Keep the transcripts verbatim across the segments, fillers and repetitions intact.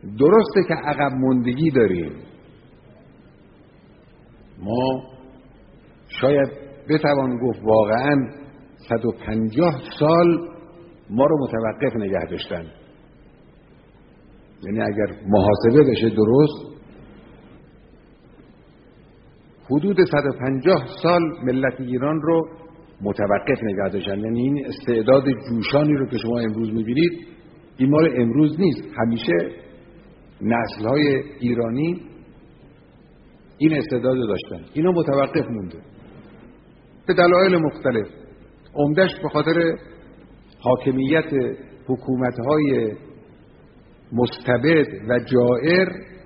درسته که عقب ماندگی داریم، ما شاید بتوان گفت واقعاً صد و پنجاه سال ما رو متوقف نگه داشتن. یعنی اگر محاسبه بشه درست، حدود صد و پنجاه سال ملت ایران رو متوقف نگه داشتن. یعنی این استعداد جوشانی رو که شما امروز میبینید این مال امروز نیست، همیشه نسل‌های ایرانی این استعداد رو داشتن، اینا متوقف مونده به دلایل مختلف، عمدش به خاطر حاکمیت حکومت‌های مستبد و جائر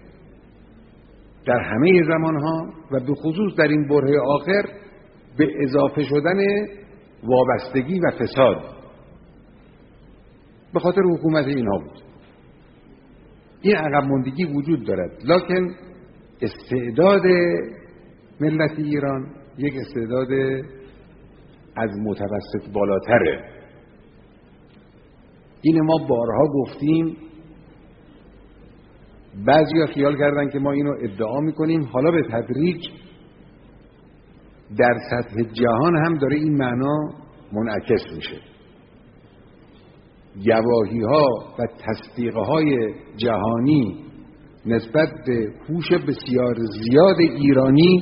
در همه زمانها و به خصوص در این بره آخر به اضافه شدن وابستگی و فساد به خاطر حکومت اینها بود. این عقب ماندگی وجود دارد، لکن استعداد ملت ایران یک استعداد از متوسط بالاتره. این ما بارها گفتیم، بعضیا خیال کردن که ما اینو ادعا میکنیم، حالا به تدریج در سطح جهان هم داره این معنا منعکس میشه. گواهی ها و تصدیق های جهانی نسبت به هوش بسیار زیاد ایرانی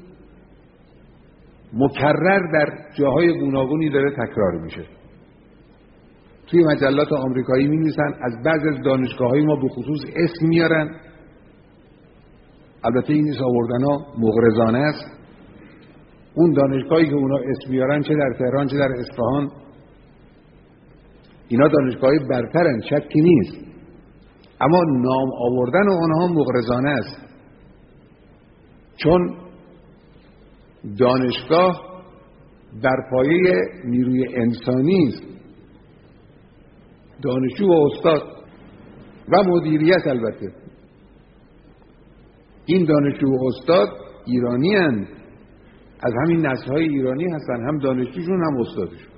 مکرر در جاهای گوناگونی داره تکرار میشه. توی مجلات آمریکایی می‌نویسن، از بعضی از دانشگاه‌های ما به خصوص اسم میارن. البته این اسم آوردن‌ها مغرضانه است. اون دانشگاهی که اونا اسم میارن، چه در تهران چه در اصفهان، اینا دانشگاه‌های برترن، شکی نیست، اما نام آوردن اونها مغرضانه است، چون دانشگاه بر پایه نیروی انسانی است، دانشجو و استاد و مدیریت. البته این دانشجو و استاد ایرانی هستند، از همین نسل‌های ایرانی هستن، هم دانشجوشون هم استادشون.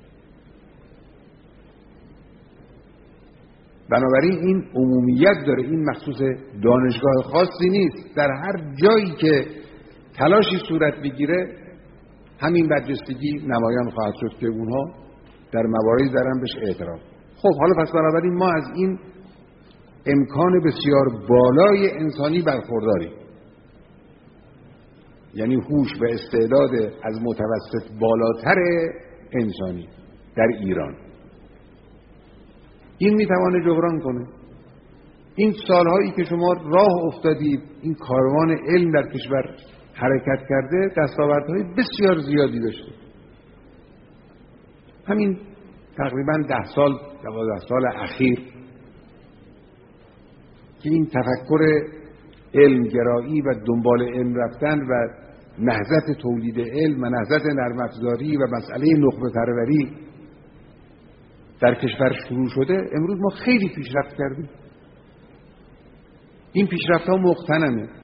بنابراین این عمومیت داره، این مخصوص دانشگاه خاصی نیست. در هر جایی که تلاشی صورت بگیره همین برجستگی نمایان خواهد شد که اونها در مواردی دارن بهش اعتراف. خب حالا پس بنابراین ما از این امکان بسیار بالای انسانی برخورداریم، یعنی هوش و استعداد از متوسط بالاتر انسانی در ایران. این میتوانه جبران کنه. این سالهایی که شما راه افتادید، این کاروان علم در کشور حرکت کرده، دستاوردهای بسیار زیادی داشته. همین تقریبا ده سال دوازده سال اخیر که این تفکر علمگرایی و دنبال علم رفتن و نهضت تولید علم و نهضت نرم افزاری و مسئله نخبه پروری در کشور شروع شده، امروز ما خیلی پیشرفت کردیم. این پیشرفت ها مقتنمه.